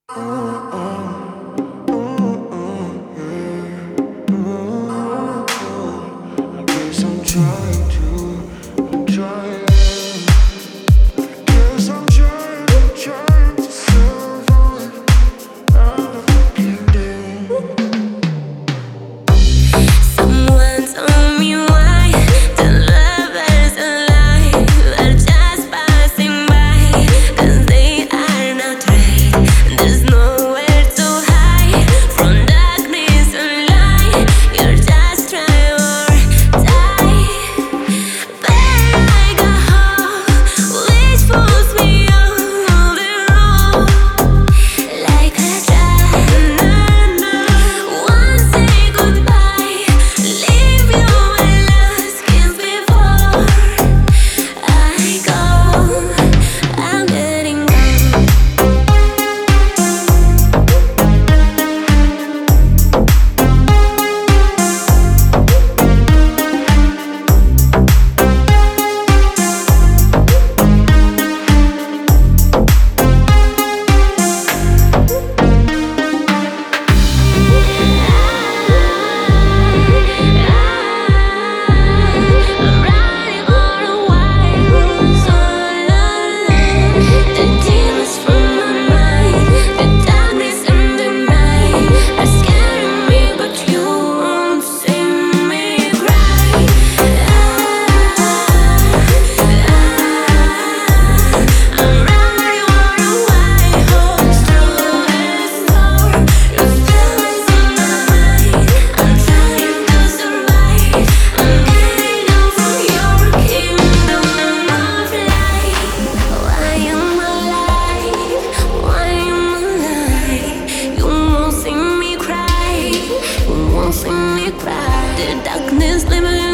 Guess I'm trying to, I'm trying. Guess I'm trying to survive out of the kingdom. Someone told me why the lovers alive are just passing by, 'cause they are not right. There's nowhere to hide from darkness and light. You're just try or die. But I got hope, which pulls me on the road. Like a drag, one say goodbye, leave you a last kiss before I go. I'm getting the darkness living